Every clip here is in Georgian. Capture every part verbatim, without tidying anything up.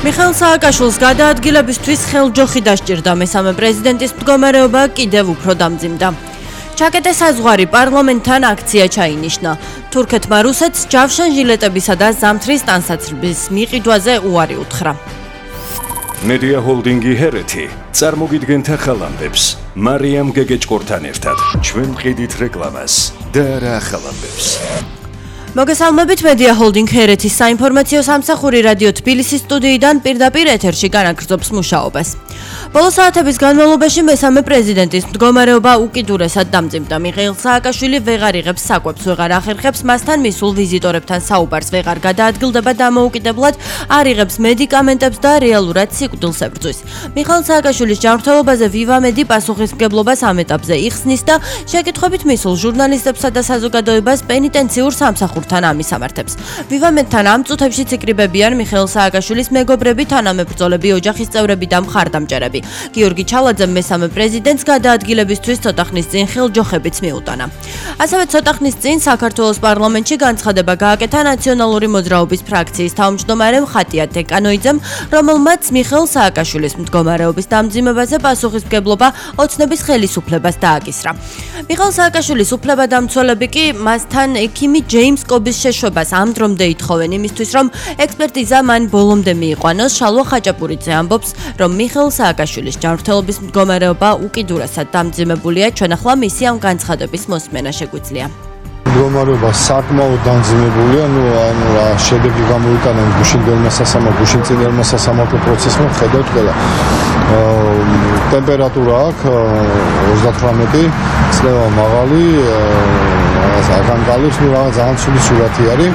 მიხეილ სააკაშვილს გადაადგილებისთვის ხელჯოხი დასჭირდა, მესამე პრეზიდენტის მდგომარეობა კიდევ უფრო დამძიმდა. ჩაკეტე საზღვარი პარლამენტთან აქცია ჩაინიშნა. თურქეთმა რუსეთს ჯავშან ჟილეტებისა და ზამთრის ტანსაცმლის მიყიდვაზე უარი უთხრა. მედია ჰოლდინგი ჰერეთი წარმოგიდგენთ ახალამბებს მარიამ გეგეჭკორთან ერთად. ჩვენ ვყიდით რეკლამას და არა ახალამბებს. მოგესალმებით მედია ჰოლდინგ ჰერეთის საინფორმაციო სამსახური რადიო თბილისის სტუდიიდან პირდაპირ ეთერში განაგრძობს მუშაობას. ბოლო საათების განმავლობაში მესამე პრეზიდენტის მდგომარეობა უკიდურესად დამძიმდა. მიხეილ სააკაშვილი ვეღარ იღებს საკვებს, ვეღარ ახერხებს მასთან მისულ ვიზიტორებთან საუბარს, ვეღარ გადაადგილდება დამოუკიდებლად, არ იღებს მედიკამენტებს და რეალურად სიკვდილს ებრძვის. მიხეილ სააკაშვილის ჯანმრთელობაზე ვივამედი პასუხისმგებლობას ამ ეტაპზე იხსნის და შეკითხვებით მისულ ჟურნალისტებსა და საზოგადოებას პენიტენციურ სამსახურთან ამისამართებს. ვივამედთან ამ წუთებში ციკრიბებიან მიხეილ სააკაშვილის მეგობრები, თანამებრძოლები, ოჯახის წევრები და მხარდამჭერები. გიორგი ჩალაძემ მესამე პრეზიდენტს გადაადგილებისთვის ცოტა ხნის წინ ხელჯოხებიც მიუტანა. ასევე ცოტა ხნის წინ საქართველოს პარლამენტში განცხადება გააკეთა ნაციონალური მოძრაობის ფრაქციის თავმჯდომარემ ხატია დეკანოიძემ, რომელმაც მიხეილ სააკაშვილის მდგომარეობის დამძიმებაზე პასუხისმგებლობა ოცნების ხელისუფლებას დააკისრა. მიხეილ სააკაშვილის უფლებადამცველები კი მასთან ექიმი ჯეიმს კობის შეშვებას ამ დრომდე ითხოვენ იმისთვის, რომ ექსპერტიზა მან ბოლომდე მიიყვანოს. შალვა ხაჭაპურიძე ამბობს, რომ მიხეილ სააკაშვილის ჯანმრთელობის მდგომარეობა უკიდურესად დამძიმებულია. ჩვენ ახლა მისი ამ განცხადების მოსმენა შეგვიძლია. მდგომარეობა საკმაოდ დამძიმებულია, ნუ ანუ რა შედეგი გამოიტანა გუშინდელმა სასამართლო გუშინწინდელმა სასამართლო პროცესმა ხედავთ ყველა. ტემპერატურა აქვს ოცდათვრამეტი, წნევა მაღალი, აღარ გალებს, ნუ რაღაც ძალიან ცუდი სურათი არის.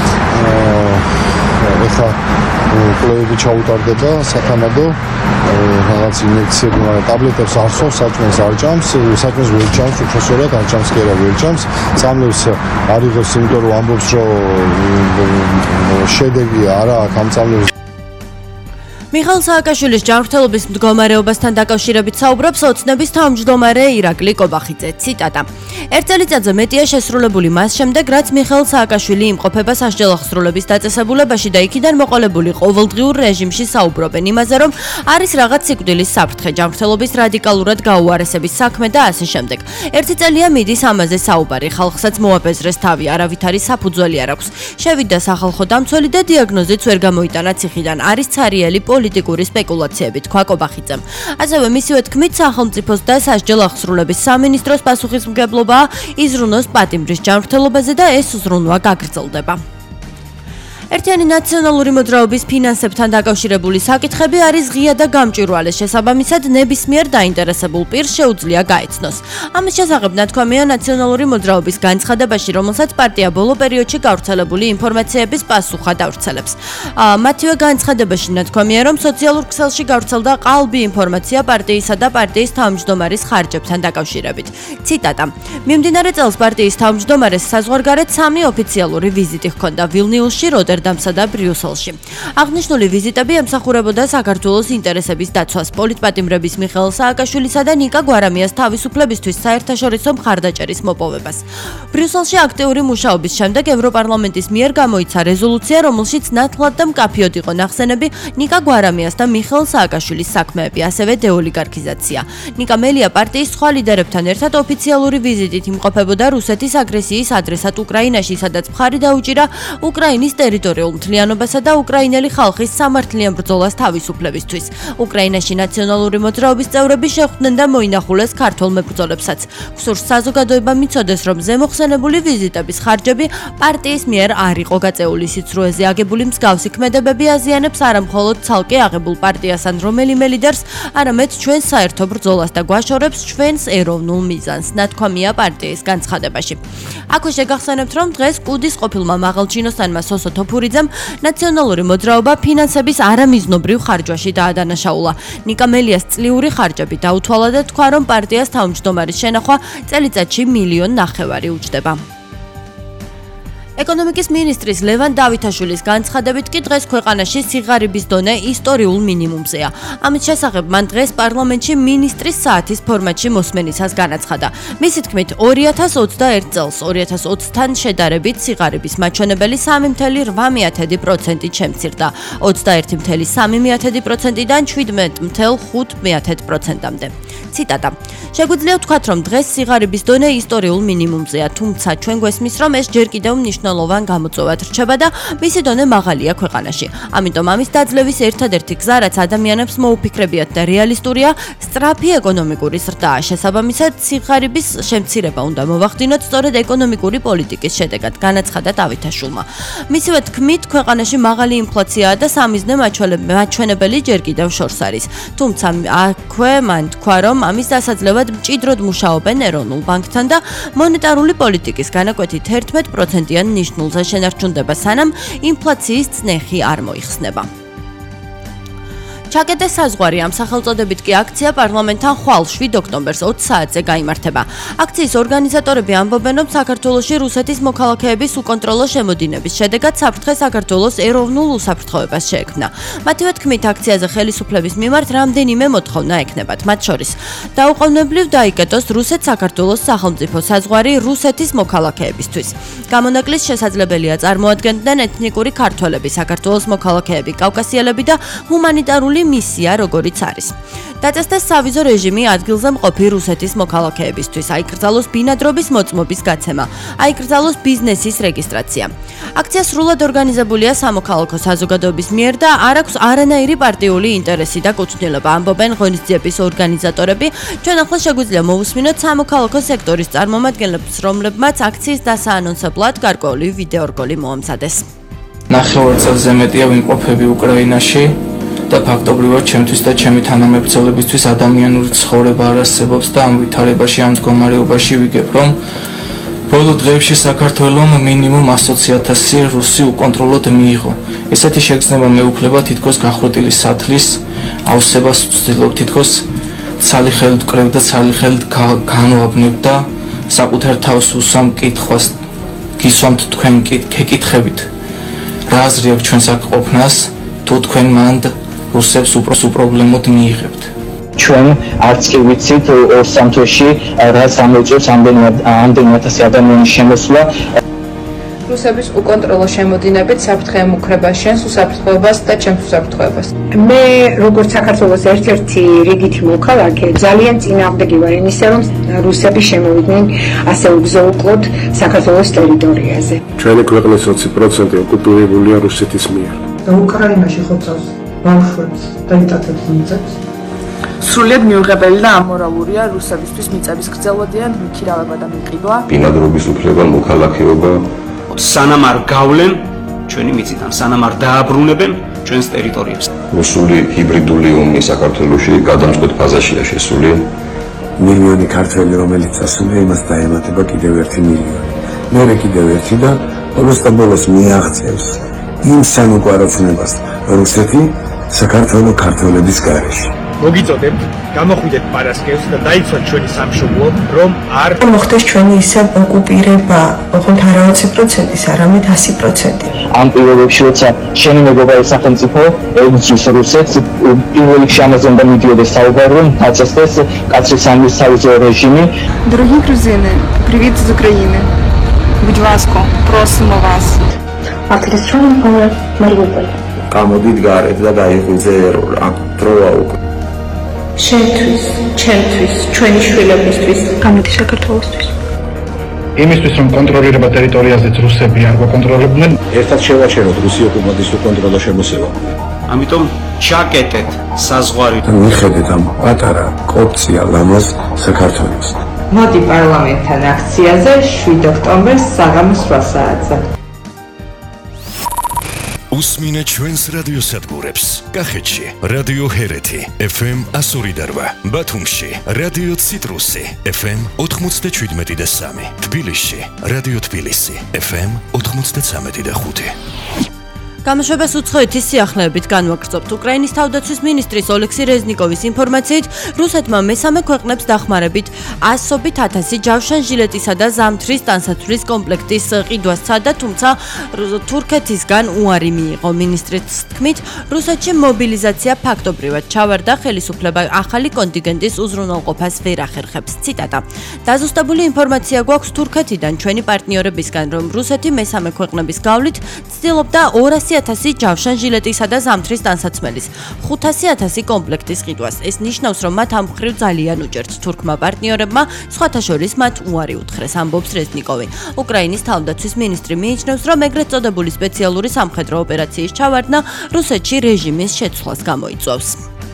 ეხლა კვლევები ჩაუტარდება სათანადო რაღაც ინიექციები, მაგრამ ტაბლეტებს არ სვავს, საჭმელს არ ჭამს, საჭმელს ვერ ჭამს, უпроსორად არ ჭამს კი არა ვერ ჭამს. წამლებს არ იღებს, იმიტომ რომ ამბობს, რომ შედეგი არა აქვს ამ წამლებს. მიხეილ სააკაშვილის ჯანმრთელობის მდგომარეობასთან დაკავშირებით საუბრობს ოცნების თავმჯდომარე ირაკლი კობახიძე. ციტატა: ერთ წელიწადზე მეტია შესრულებული მას შემდეგ, რაც მიხეილ სააკაშვილი იმყოფება სასჯელახსრულების დაწესებულებაში და იქიდან მოყოლებული ყოველდღიურ რეჟიმში საუბრობენ იმაზე, რომ არის რაღაც სიკვდილის საფრთხე, ჯანმრთელობის რადიკალურად გაუარესების საქმე და ასე შემდეგ. ერთი წელია მიდის ამაზე საუბარი, ხალხსაც მოაპეზრეს თავი, არავითარი საფუძველი არ აქვს. შევიდა სახალხო დამცველი და დიაგნოზიც ვერ გამოიტანა ციხიდან. არის ცარიელი პოლიტიკური სპეკულაციები, თქვა კობახიძემ. ასევე მისივე თქმით, სახელმწიფოს და სასჯელახსრულების სამინისტროს პასუხისმგებლობა იზრუნოს პატიმრის ჯანმრთელობაზე და ეს ზრუნვა გაგრძელდება. ერთიანი ნაციონალური მოძრაობის ფინანსებთან დაკავშირებული საკითხები არის ღია და გამჭვირვალე. შესაბამისად, ნებისმიერ დაინტერესებულ პირს შეუძლია გაეცნოს. ამის შესახებ ნათქვამია ნაციონალური მოძრაობის განცხადებაში, რომელსაც პარტია ბოლო პერიოდში გავრცელებული ინფორმაციების პასუხად ავრცელებს. მათივე განცხადებაში ნათქვამია, რომ სოციალურ ქსელში გავრცელდა ყალბი ინფორმაცია პარტიისა და პარტიის თავმჯდომარის ხარჯებთან დაკავშირებით. ციტატა: მიმდინარე წელს პარტიის თავმჯდომარეს საზღვარგარეთ სამი ოფიციალური ვიზიტი ჰქონდა ვილნიუსში, როტერდამსა და ბრიუსელში. აღნიშნული ვიზიტები ემსახურებოდა საქართველოს ინტერესების დაცვას, პოლიტპატიმრების მიხეილ სააკაშვილისა და ნიკა გვარამიას თავისუფლებისთვის საერთაშორისო მხარდაჭერის მოპოვებას. ბრიუსელში აქტიური მუშაობის შემდეგ ევროპარლამენტის მიერ გამოიცა რეზოლუცია, რომელშიც ნათლად და მკაფიოდ იყო ნახსენები ნიკა გვარამიას და მიხეილ სააკაშვილის საქმეები, ასევე დეოლიგარქიზაცია. ნიკა მელია პარტიის სხვა ლიდერებთან ერთად ოფიციალური ვიზიტით იმყოფებოდა რუსეთის აგრესიის ადრესად უკრაინაში, სადაც მხარი დაუჭირა უკრაინის ტერიტორიულ მთლიანობასა და უკრაინელი ხალხის სამართლიან ბრძოლას თავისუფლებისთვის. უკრაინაში ნაციონალური მოძრაობის წევრები შეხვდნენ და მოინახულეს ქართველ მებრძოლებსაც. გსურს საზოგადოება მიცოდეს, რომ ზემოხსენებული ვიზიტების ხარჯები პარტიის მიერ არ იყო გაწეული. სიცრუეზე აგებული მსგავსი ქმედებები აზიანებს არა მხოლოდ ცალკე აღებულ პარტიას ან რომელიმე ლიდერს, არამედ ჩვენს საერთო ბრძოლას და გვაშორებს ჩვენს ეროვნულ მიზანს, ნათქვამია პარტიის განცხადებაში. აქვე შეგახსენებთ, რომ დღეს კუდის ყოფილმა მაღალჩინოსანმა სოსო თოფურიძემ ნაციონალური მოძრაობა ფინანსების არამიზნობრივ ხარჯვაში დაადანაშაულა. ნიკა მელიას წლიური ხარჯები დაუთვალა და თქვა, რომ პარტიას თავმჯდომარის შენახვა წელიწადში მილიონ ნახევარი უჯდება. ეკონომიკის მინისტრის ლევან დავითაშვილის განცხადებით კი დღეს ქვეყანაში სიღარიბის დონე ისტორიულ მინიმუმზეა. ამის შესახებ მან დღეს პარლამენტში მინისტრის საათის ფორმატში მოსმენისას განაცხადა. მისი თქმით, ორი ათას ოცდაერთ წელს ორი ათას ოცთან შედარებით სიღარიბის მაჩვენებელი სამი ფاصლე რვა პროცენტით შემცირდა. ოცდაერთი ფაصლე სამი პროცენტიდან შვიდმეტი ფაصლე ხუთი პროცენტამდე. ციტატა: შეგვიძლია ვთქვათ, რომ დღეს სიღარიბის დონე ისტორიულ მინიმუმზეა, თუმცა ჩვენ გვესმის, რომ ეს ჯერ კიდევ მნიშვნელოვან გამოწვევად რჩება და მისი დონე მაღალია ქვეყანაში. ამიტომ ამის დაძლევის ერთადერთი გზა, რაც ადამიანებს მოუფიქრებიათ და რეალისტურია, სწრაფი ეკონომიკური ზრდაა. შესაბამისად, სიღარიბის შემცირება უნდა მოვახდინოთ სწორედ ეკონომიკური პოლიტიკის შედეგად, განაცხადა დავითაშვილმა. მისივე თქმით, ქვეყანაში მაღალი ინფლაციაა და სამიზნე მაჩვენებელი ჯერ კიდევ შორს არის. თუმცა აქვე მან თქვა, რომ ამის დასაძლევად მჭიდროდ მუშაობენ ეროვნულ ბანკთან და მონეტარული პოლიტიკის განაკვეთით ერთმეტ პროცენტიან ნიშნულზე შენარჩუნდება, სანამ ინფლაციის წნეხი არ მოიხსნება. ჩაკეტეს საზღვარი ამ სახელწოდებით კი აქცია პარლამენტთან ხვალ შვიდ ოქტომბერს ოცი საათზე გაიმართება. აქციის ორგანიზატორები ამბობენ, რომ საქართველოში რუსეთის მოქალაქეების უკონტროლო შემოდინების შედეგად საფრთხე საქართველოს ეროვნულ უსაფრთხოებას შეექმნა. მათივე თქმით, აქციაზე ხელისუფლების მიმართ რამდენიმე მოთხოვნა ექნებათ, მათ შორის დაუყოვნებლივ დაიკეტოს რუსეთ-საქართველოს სახელმწიფო საზღვარი რუსეთის მოქალაქეებისთვის. გამონაკლის შესაძლებელია წარმოადგენდნენ ეთნიკური ქართველები, საქართველოს მოქალაქეები, კავკასიელები და ჰუმანიტარული მისია, როგორიც არის. დაწესდეს სავიზო რეჟიმი ადგილზე მყოფი რუსეთის მოქალაქეებისთვის, აიკრძალოს ბინადრობის მოწმობის გაცემა, აიკრძალოს ბიზნესის რეგისტრაცია. აქცია სრულად ორგანიზებულია სამოქალაქო საზოგადოების მიერ და არ აქვს არანაირი პარტიული ინტერესი და კუთვნილება, ამბობენ ღონისძიების ორგანიზატორები. ჩვენ ახლა შეგვიძლია მოვუსმინოთ სამოქალაქო სექტორის წარმომადგენლებს, რომლებმაც აქციის დასაანონსებლად გარკვეული ვიდეორგოლი მოამზადეს. ნახევარ წელზე მეტია ვიმყოფები უკრაინაში. და ფაქტობრივად ჩემთვის და ჩემი თანამებრძოლებისთვის ადამიანური ცხოვრება არ არსებობს და ამ ვითარებაში, ამ მდგომარეობაში ვიგებ, რომ ბოლო დღეებში საქართველოს მინიმუმ ათი ათასი რუსი უკონტროლოდ მიიღო. ესეთი შეგრძნება მეუფლება თითქოს გახრუტილი სათლის ავსებას ვცდილობ, თითქოს ცალი ხელით ვკრებ და ცალი ხელით განვაბნევ და საკუთარ თავს უსვამ კითხვას, გისვამთ თქვენ კითხებით. რა აზრი აქვს ჩვენს აქ ყოფნას, თუ თქვენ მანდ რუსებს უპრობლემოდ მიიღებთ. ჩვენ არც კი ვიცით ორ სამ თვეში რაც ამოიწევს ამდენი ათასი ადამიანის შემოსვლა. რუსების უკონტროლო შემოდინებით საფრთხე ემუქრება შენს უსაფრთხოებას და ჩემს უსაფრთხოებას. მე როგორც საქართველოს ერთ-ერთი რიგითი მოქალაქე ძალიან წინააღმდეგი ვარ იმისა, რომ რუსები შემოვიდნენ ასე უბრძოლოდ საქართველოს ტერიტორიაზე. ჩვენი ქვეყნის ოცი პროცენტი ოკუპირებულია რუსეთის მიერ. და უკრაინაში ხოცავს ბავშვებს და იტაცებს მიწებს. სრულიად მიუღებელი და ამორალურია რუსებისთვის მიწების გრძელვადიან მიქირავება და მიყიდვა. ბინადრობის უფლება, მოქალაქეობა. სანამ არ გავლენ ჩვენი მიწიდან, სანამ არ დააბრუნებენ ჩვენს ტერიტორიებს. რუსული ჰიბრიდული ომი საქართველოში გადამწყვეტ ფაზაშია შესული. მილიონი ქართველი, რომელიც ასულია, იმას დაემატება კიდევ ერთი მილიონი. მერე კიდევ ერთი და ბოლოს და ბოლოს მიაღწევს იმ სამოკვაროცნებას რუსეთი საქართველოს ქართველების გარეშე. მოგიწოდებთ, გამოხვიდეთ პარასკევს და დაიცვათ ჩვენი სამშობლო, რომ არ მოხდეს ჩვენი ისე ოკუპირება, ოღონდ არა ოცი პროცენტის, არამედ ასი პროცენტი. ამ პირობებში, როცა შენი მეგობარი სახელმწიფო ებრძვის რუსეთს, პირველ რიგში ამაზე უნდა მიდიოდეს საუბარი, რომ დაწესდეს კაცრი სამის სავიზო რეჟიმი. Дорогі грузини, привіт з України. Будь ласка, просимо вас. Артистичний поет Маріуполь. გამოდით გარეთ და გაიღვიძე ერორა, დროა უკვე. შენთვის, ჩემთვის, ჩვენი შვილებისთვის, გამოდი საქართველოსთვის. იმისთვის, რომ კონტროლირება ტერიტორიაზეც რუსები არ გაკონტროლებდნენ, ერთად შევაჩეროთ რუსი ოკუპანტის უკონტროლო შემოსევა. ამიტომ ჩაკეტეთ საზღვარი. მიხედეთ ამ პატარა კოპცია ლამაზ საქართველოს. მოდი პარლამენტთან აქციაზე შვიდ ოქტომბერს საღამოს რვა საათზე. უსმინეთ ჩვენს რადიოსადგურებს. კახეთში რადიო ჰერეთი ეფ ემ ასორი და რვა, ბათუმში რადიო ციტრუსი ეფ ემ ოთხმოცდაშვიდმეტი და სამი, თბილისში რადიო თბილისი ეფ ემ ოთხმოცდაცამეტი და ხუთი. გამოშვებას უცხოეთის სიახლეებით განვაგრძობთ. უკრაინის თავდაცვის მინისტრის ოლექსი რეზნიკოვის ინფორმაციით, რუსეთმა მესამე ქვეყნებს დახმარებით ასობით ათასი ჯავშან ჟილეტისა და ზამთრის ტანსაცმლის კომპლექტის ყიდვას სცადა, თუმცა თურქეთისგან უარი მიიღო. მინისტრის თქმით, რუსეთში მობილიზაცია ფაქტობრივად ჩავარდა, ხელისუფლება ახალი კონტინგენტის უზრუნველყოფას ვერ ახერხებს. ციტატა: დაზუსტებული ინფორმაცია გვაქვს თურქეთიდან ჩვენი პარტნიორებისგან, რომ რუსეთი მესამე ქვეყნების გავლით ცდილობდა ორასი ათასი ჯავშან ჟილეტისა და ზამთრის ტანსაცმლის, ხუთასი ათასი კომპლექტის ყიდვას. ეს ნიშნავს, რომ მათ ამ მხრივ ძალიან უჭერთ თურქმა პარტნიორებმა, სხვათა შორის მათ უარი უთხრეს, ამბობს რეზნიკოვი. უკრაინის თავდაცვის მინისტრი მიიჩნევს, რომ ეგრეთ წოდებული სპეციალური სამხედრო ოპერაციის ჩავარდნა რუსეთში რეჟიმის შეცვლას გამოიწვევს.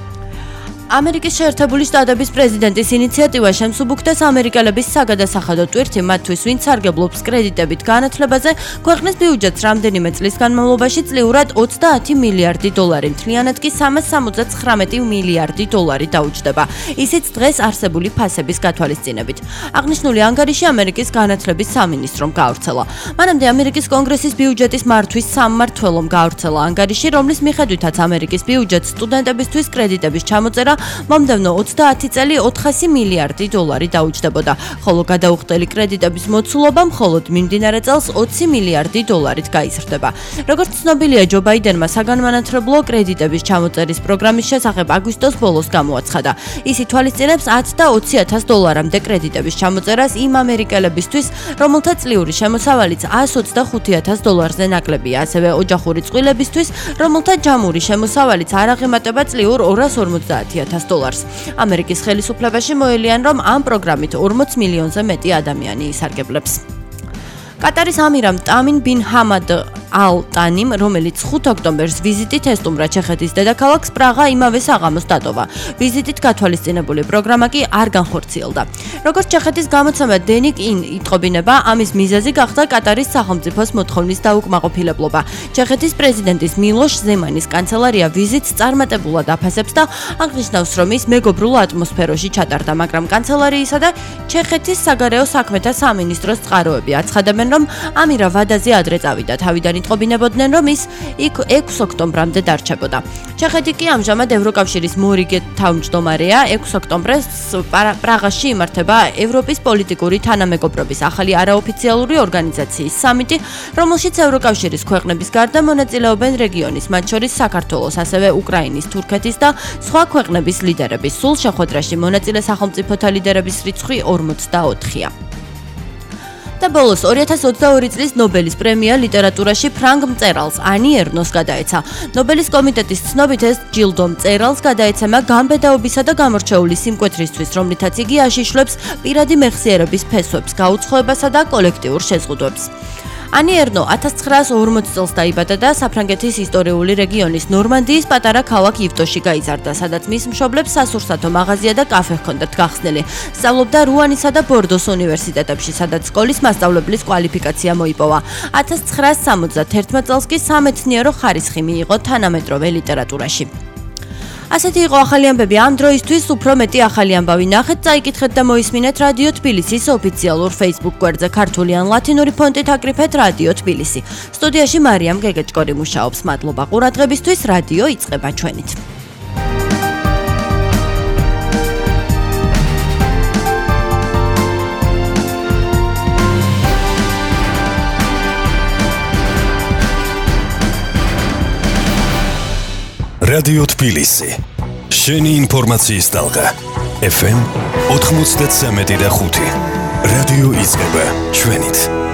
ამერიკის შეერთებული შტატების პრეზიდენტის ინიციატივა შემსუბუქდეს ამერიკელების საგადასახადო ტვირთი მათთვის, ვინც სარგებლობს კრედიტებით განათლებაზე, ქვეყნის ბიუჯეტს რამდენიმე წლის განმავლობაში წლიურად ოცდაათი მილიარდი დოლარი, მთლიანად კი სამას სამოცდაათი მილიარდი დოლარი დაუჯდება. ისიც დღეს არსებული ფასების გათვალისწინებით. აღნიშნული ანგარიში ამერიკის განათლების სამინისტრომ გაავრცელა. მანამდე ამერიკის კონგრესის ბიუჯეტის მართვის სამმართველომ გაავრცელა ანგარიში, რომლის მიხედვითაც ამერიკის ბიუჯეტს სტუდენტებისთვის კრედიტების ჩამოწერა მომდევნო ოცდაათი წელი ოთხასი მილიარდი დოლარი დაუჯდებოდა, ხოლო გადაუხდელი კრედიტების მოცულობა მხოლოდ მიმდინარე წელს ოცი მილიარდი დოლარით გაიზრდება. როგორც ცნობილია, ჯო ბაიდენმა საგანმანათლებლო კრედიტების ჩამოწერის პროგრამის შესახებ აგვისტოს ბოლოს გამოაცხადა. ის ითვალისწინებს ათი და ოცი ათას დოლარამდე კრედიტების ჩამოწერას იმ ამერიკელებისთვის, რომელთა წლიური შემოსავალიც ასი ოცდახუთი ათას დოლარზე ნაკლებია, ასევე ოჯახური წყვილებისთვის, რომელთა ჯამური შემოსავალიც არ აღემატება წლიურ ორას ორმოცდაათი ათას დოლარს. ამერიკის ხელისუფლებაში მოელიან, რომ ამ პროგრამით ორმოც მილიონზე მეტი ადამიანი ისარგებლებს. კატარის ამირამ ტამინ ბინ ჰამად ალ-ტანიმ, რომელიც ხუთ ოქტომბერს ვიზიტით ესტუმრა ჩეხეთის დედაქალაქს პრაღა, იმავე საღამოს დატოვა. ვიზიტით გათვალისწინებული პროგრამა კი არ განხორციელდა. როგორც ჩეხეთის გამოცემა დენიკ ინ იტყობინება, ამის მიზეზი გახდა კატარის სახელმწიფოს მოთხოვნის დაუკმაყოფილებლობა. ჩეხეთის პრეზიდენტის მილოშ ზემანის კანცელარია ვიზიტს წარმატებულად აფასებს და აღნიშნავს, რომ ის მეგობრულ ატმოსფეროში ჩატარდა, მაგრამ კანცელერიისა და ჩეხეთის საგარეო საქმეთა სამინისტროს წყაროები აცხადებენ, რომ ამირა ვადაზე ადრე წავიდა. თავიდან იტყობინებოდნენ, რომ ის ექვსი ოქტომბრამდე დარჩებოდა. ჩეხეთი კი ამჟამად ევროკავშირის მორიგე თავმჯდომარეა. ექვსი ოქტომბერს პრაღაში იმართება ევროპის პოლიტიკური თანამეგობრობის ახალი არაოფიციალური ორგანიზაციის სამიტი, რომელშიც ევროკავშირის ქვეყნების გარდა მონაწილეობენ რეგიონის, მათ შორის საქართველოს, ასევე უკრაინის, თურქეთის და სხვა ქვეყნების ლიდერები. სულ შეხვედრაში მონაწილე სახელმწიფოთა ლიდერების რიცხვი ორმოცდაოთხია. და ბოლოს ორი ათას ოცდაორი წლის ნობელის პრემია ლიტერატურაში ფრანგ მწერალს ანი ერნოს გადაეცა. ნობელის კომიტეტის ცნობით ეს ჯილდო მწერალს გადაეცემა გამბედაობისა და გამორჩეული სიმკვეთრისთვის, რომლითაც იგი აშიშვლებს პირადი მეხსიერების ფესვებს, გაუცხოებასა და კოლექტიურ შეზღუდვებს. ანი ერნო ათას ცხრაას ორმოცი წელს დაიბადა და საფრანგეთის ისტორიული რეგიონის ნორმანდიის პატარა ქალაქ ივტოში გაიზარდა, სადაც მის მშობლებს სასურსათო მაღაზია და კაფე ჰქონდათ გახსნილი. სწავლობდა რუანისა და ბორდოს უნივერსიტეტებში, სადაც სკოლის მასწავლებლის კვალიფიკაცია მოიპოვა. ათას ცხრაას სამოცდათერთმეტ წელს კი სამეცნიერო ხარისხი მიიღო თანამედროვე ლიტერატურაში. ასეთი იყო ახალი ამბები ამ დროისთვის. უფრო მეტი ახალი ამბავი ნახეთ, წაიკითხეთ და მოისმინეთ რადიო თბილისის ოფიციალურ Facebook გვერდზე ქართული ან ლათინური ფონტით აკრიფეთ რადიო თბილისი. სტუდიაში მარიამ გეგეჭკორი მუშაობს. მადლობა ყურადღებისთვის. რადიო იწყება ჩვენით. რადიო თბილისი. შენი ინფორმაციის ტალღა. ეფ ემ ოთხმოცდათსამეტი და ხუთი. რადიო იწყება ჩვენით.